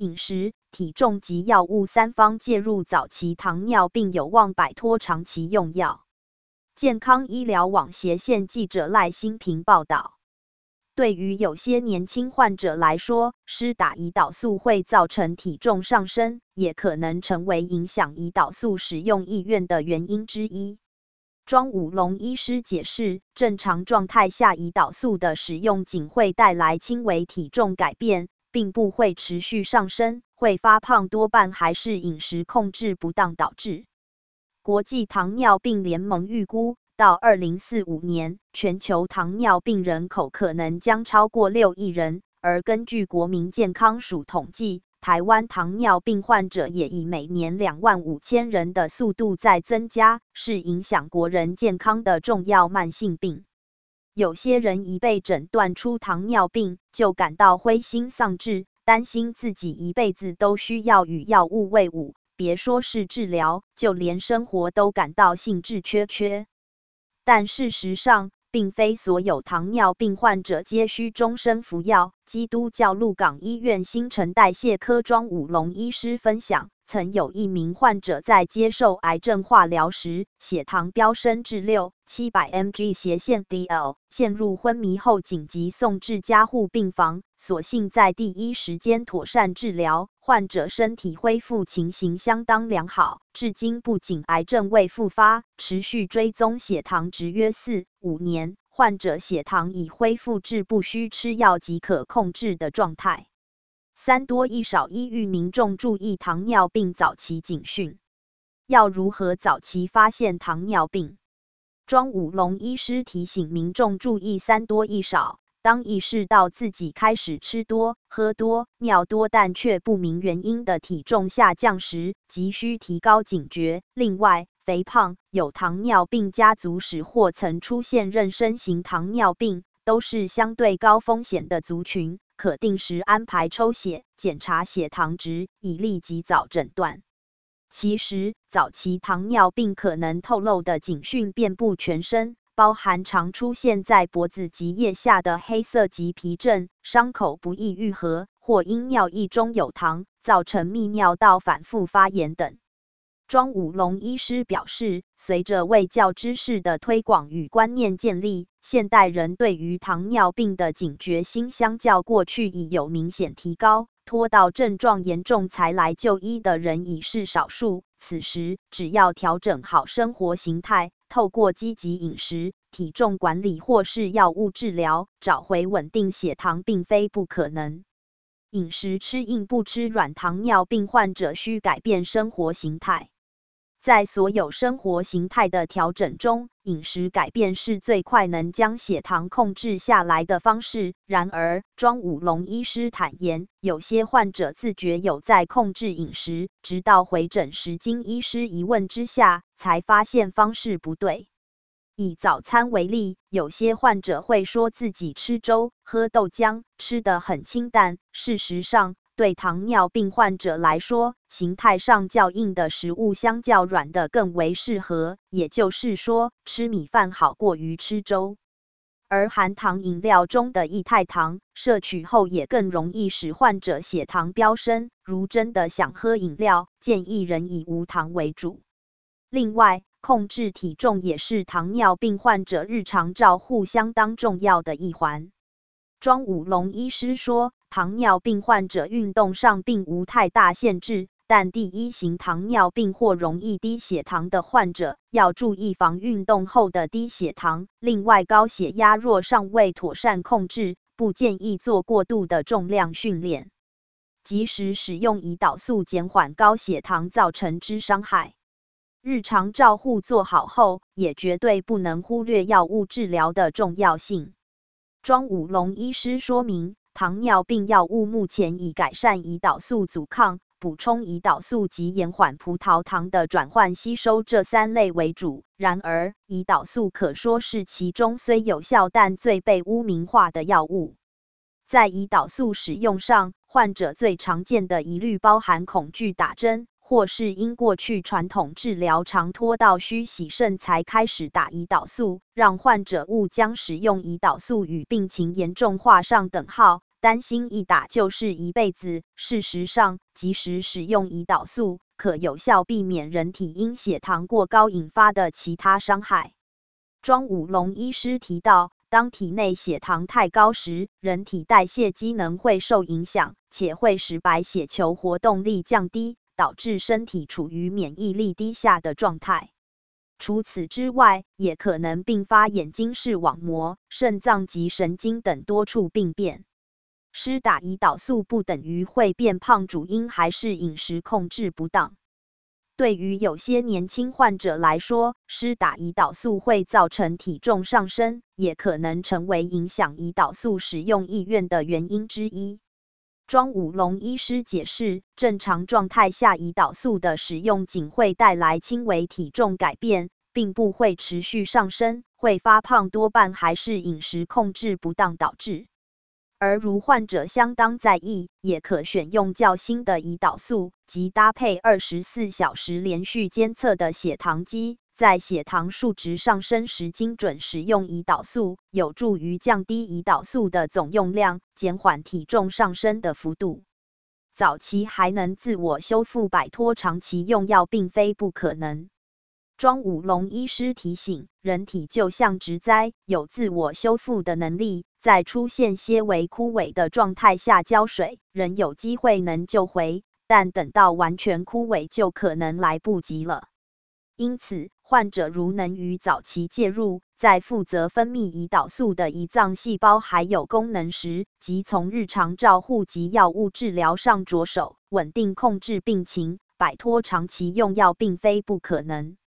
饮食、体重及药物三方介入早期糖尿病有望摆脱长期用药。健康医疗网斜线记者赖新平报道。对于有些年轻患者来说，施打胰岛素会造成体重上升，也可能成为影响胰岛素使用意愿的原因之一。庄武龙医师解释，正常状态下胰岛素的使用仅会带来轻微体重改变，并不会持续上升，会发胖多半还是饮食控制不当导致。国际糖尿病联盟预估，到2045年，全球糖尿病人口可能将超过6亿人，而根据国民健康署统计，台湾糖尿病患者也以每年25000人的速度在增加，是影响国人健康的重要慢性病。有些人一被诊断出糖尿病，就感到灰心丧志，担心自己一辈子都需要与药物为伍，别说是治疗，就连生活都感到兴致缺缺。但事实上，并非所有糖尿病患者皆需终身服药。基督教鹿港医院新陈代谢科庄武龙医师分享，曾有一名患者在接受癌症化疗时，血糖飙升至600-700mg/dl， 陷入昏迷后紧急送至加护病房，所幸在第一时间妥善治疗，患者身体恢复情形相当良好，至今不仅癌症未复发，持续追踪血糖值约4-5年，患者血糖已恢复至不需吃药即可控制的状态。3多1少呼吁民众注意糖尿病早期警讯。要如何早期发现糖尿病？庄武龙医师提醒民众注意3多1少，当意识到自己开始吃多、喝多、尿多但却不明原因的体重下降时，急需提高警觉。另外，肥胖、有糖尿病家族史或曾出现妊娠型糖尿病，都是相对高风险的族群，可定时安排抽血、检查血糖值，以利及早诊断。其实，早期糖尿病可能透露的警讯遍布全身，包含常出现在脖子及腋下的黑色棘皮症、伤口不易愈合，或因尿液中有糖，造成泌尿道反复发炎等。庄武龙医师表示，随着卫教知识的推广与观念建立，现代人对于糖尿病的警觉心相较过去已有明显提高，拖到症状严重才来就医的人已是少数。此时，只要调整好生活形态，透过积极饮食、体重管理或是药物治疗，找回稳定血糖并非不可能。饮食吃硬不吃软，糖尿病患者需改变生活形态。在所有生活形态的调整中，饮食改变是最快能将血糖控制下来的方式。然而，庄武龙医师坦言，有些患者自觉有在控制饮食，直到回诊时经医师一问之下，才发现方式不对。以早餐为例，有些患者会说自己吃粥、喝豆浆，吃得很清淡。事实上，对糖尿病患者来说，形态上较硬的食物相较软的更为适合，也就是说，吃米饭好过于吃粥。而含糖饮料中的液态糖，摄取后也更容易使患者血糖飙升。如真的想喝饮料，建议仍以无糖为主。另外，控制体重也是糖尿病患者日常照护相当重要的一环。庄武龙医师说，糖尿病患者运动上并无太大限制，但第一型糖尿病或容易低血糖的患者要注意防运动后的低血糖。另外，高血压若尚未妥善控制，不建议做过度的重量训练。及时使用胰岛素减缓高血糖造成之伤害。日常照护做好后，也绝对不能忽略药物治疗的重要性。庄武龙医师说明，糖尿病药物目前以改善胰岛素阻抗、补充胰岛素及延缓葡萄糖的转换吸收这3类为主。然而，胰岛素可说是其中虽有效但最被污名化的药物。在胰岛素使用上，患者最常见的疑虑包含恐惧打针，或是因过去传统治疗常拖到需洗肾才开始打胰岛素，让患者误将使用胰岛素与病情严重画上等号。 担心一打就是一辈子。事实上，及时使用胰岛素可有效避免人体因血糖过高引发的其他伤害。庄武龙医师提到，当体内血糖太高时，人体代谢机能会受影响，且会使白血球活动力降低，导致身体处于免疫力低下的状态。除此之外，也可能并发眼睛视网膜、肾脏及神经等多处病变。施打胰岛素不等于会变胖，主因还是饮食控制不当。对于有些年轻患者来说，施打胰岛素会造成体重上升，也可能成为影响胰岛素使用意愿的原因之一。庄武龙医师解释，正常状态下，胰岛素的使用仅会带来轻微体重改变，并不会持续上升，会发胖多半还是饮食控制不当导致。而如患者相当在意，也可选用较新的胰岛素，及搭配24小时连续监测的血糖机，在血糖数值上升时精准使用胰岛素，有助于降低胰岛素的总用量，减缓体重上升的幅度。早期还能自我修复，摆脱长期用药并非不可能。庄武龙医师提醒，人体就像植栽，有自我修复的能力，在出现些微枯萎的状态下浇水，仍有机会能救回，但等到完全枯萎就可能来不及了。因此，患者如能于早期介入，在负责分泌胰岛素的胰脏细胞还有功能时，即从日常照护及药物治疗上着手，稳定控制病情，摆脱长期用药并非不可能。